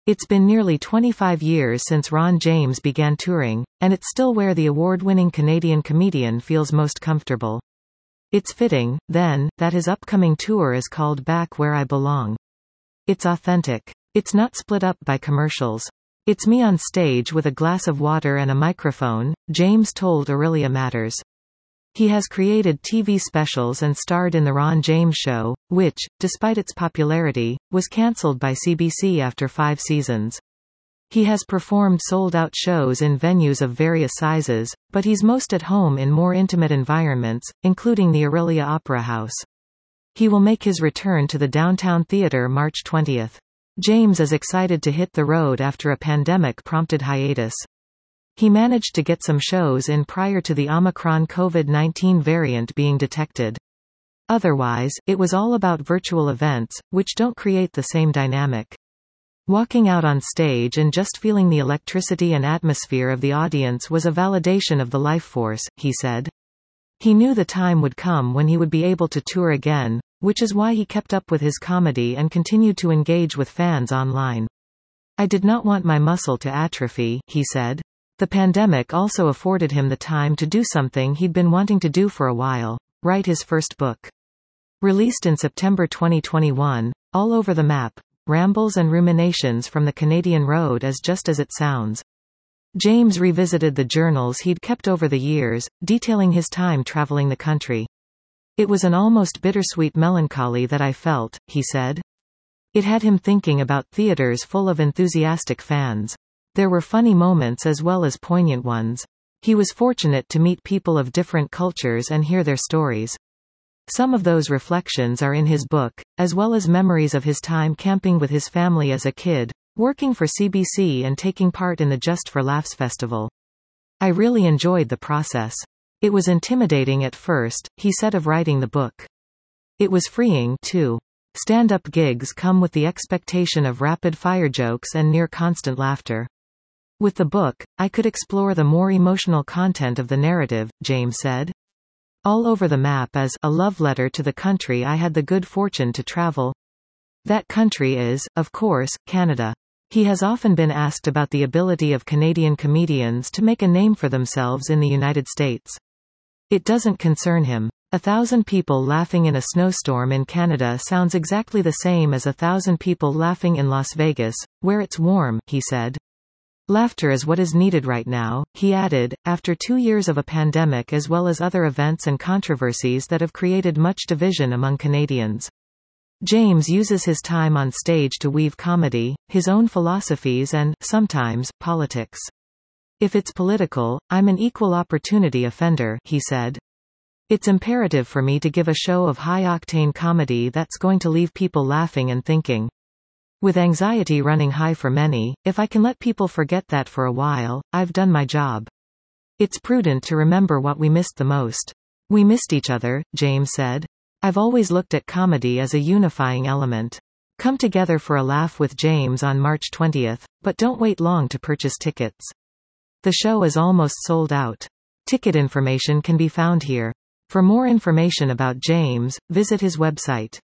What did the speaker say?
It's been nearly 25 years since Ron James began touring, and it's still where the award-winning Canadian comedian feels most comfortable. It's fitting, then, that his upcoming tour is called Back Where I Belong. It's authentic. It's not split up by commercials. It's me on stage with a glass of water and a microphone, James told Aurelia Matters. He has created TV specials and starred in The Ron James Show, which, despite its popularity, was cancelled by CBC after 5 seasons. He has performed sold-out shows in venues of various sizes, but he's most at home in more intimate environments, including the Aurelia Opera House. He will make his return to the Downtown Theatre March 20. James is excited to hit the road after a pandemic-prompted hiatus. He managed to get some shows in prior to the Omicron COVID-19 variant being detected. Otherwise, it was all about virtual events, which don't create the same dynamic. Walking out on stage and just feeling the electricity and atmosphere of the audience was a validation of the life force, he said. He knew the time would come when he would be able to tour again, which is why he kept up with his comedy and continued to engage with fans online. I did not want my muscle to atrophy, he said. The pandemic also afforded him the time to do something he'd been wanting to do for a while, write his first book. Released in September 2021, All Over the Map, Rambles and Ruminations from the Canadian Road is just as it sounds. James revisited the journals he'd kept over the years, detailing his time traveling the country. It was an almost bittersweet melancholy that I felt, he said. It had him thinking about theaters full of enthusiastic fans. There were funny moments as well as poignant ones. He was fortunate to meet people of different cultures and hear their stories. Some of those reflections are in his book, as well as memories of his time camping with his family as a kid, working for CBC and taking part in the Just for Laughs festival. I really enjoyed the process. It was intimidating at first, he said of writing the book. It was freeing, too. Stand-up gigs come with the expectation of rapid-fire jokes and near-constant laughter. With the book, I could explore the more emotional content of the narrative, James said. All Over the Map is a love letter to the country I had the good fortune to travel. That country is, of course, Canada. He has often been asked about the ability of Canadian comedians to make a name for themselves in the United States. It doesn't concern him. 1,000 people laughing in a snowstorm in Canada sounds exactly the same as 1,000 people laughing in Las Vegas, where it's warm, he said. Laughter is what is needed right now, he added, after 2 years of a pandemic as well as other events and controversies that have created much division among Canadians. James uses his time on stage to weave comedy, his own philosophies and, sometimes, politics. If it's political, I'm an equal opportunity offender, he said. It's imperative for me to give a show of high-octane comedy that's going to leave people laughing and thinking. With anxiety running high for many, if I can let people forget that for a while, I've done my job. It's prudent to remember what we missed the most. We missed each other, James said. I've always looked at comedy as a unifying element. Come together for a laugh with James on March 20, but don't wait long to purchase tickets. The show is almost sold out. Ticket information can be found here. For more information about James, visit his website.